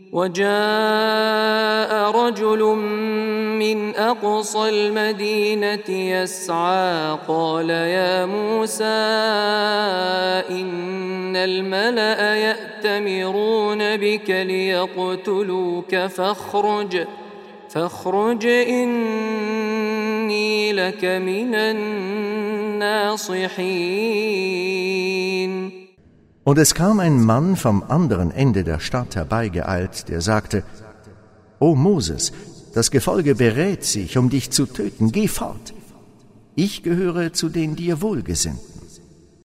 وجاء رجل من أقصى المدينة يسعى قال يا موسى إن الملأ يأتمرون بك ليقتلوك فاخرج إني لك من الناصحين. Und es kam ein Mann vom anderen Ende der Stadt herbeigeeilt, der sagte: O Moses, das Gefolge berät sich, um dich zu töten, geh fort. Ich gehöre zu den dir wohlgesinnt.